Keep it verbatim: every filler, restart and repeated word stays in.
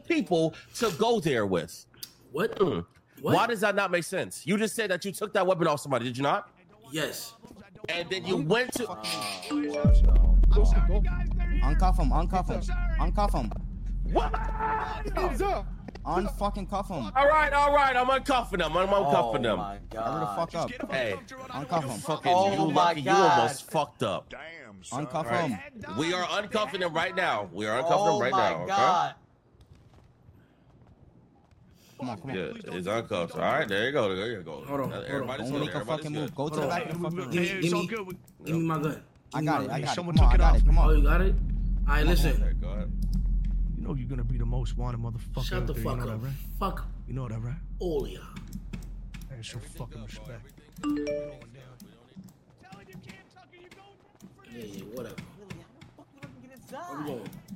people to go there with. What? Mm. What? Why does that not make sense? You just said that you took that weapon off somebody, did you not? Yes. And then you went to. Uh, uncuff him, uncuff him, uncuff him. What? Unfucking cuff him. All right, all right. I'm uncuffing them. I'm uncuffing them. Oh my god. Hurry the fuck up. Hey, uncuff him. Fucking Oh you, my lucky. You God. almost fucked up. Damn, son. Uncuff right. him. We are uncuffing him right now. We are uncuffing Oh him right my now. god. Okay? Come on, come on. Yeah, it's uncuffed. All right, there you go. There you go. Hold on, Everybody's Don't good. make a Everybody's fucking good. move. Go to Hold the on. back of the fucking room. Give me, give me, give me my gun. I got it. I got it. Someone Come on, took I it got off it. Come Oh, on. you got it? All right, listen. Okay, go ahead. You know you're gonna be the most wanted motherfucker. Shut out the there, fuck you know up. That, right? Fuck You know that, right? all of y'all. Man, show fucking respect. Yeah, yeah, whatever. Where we going?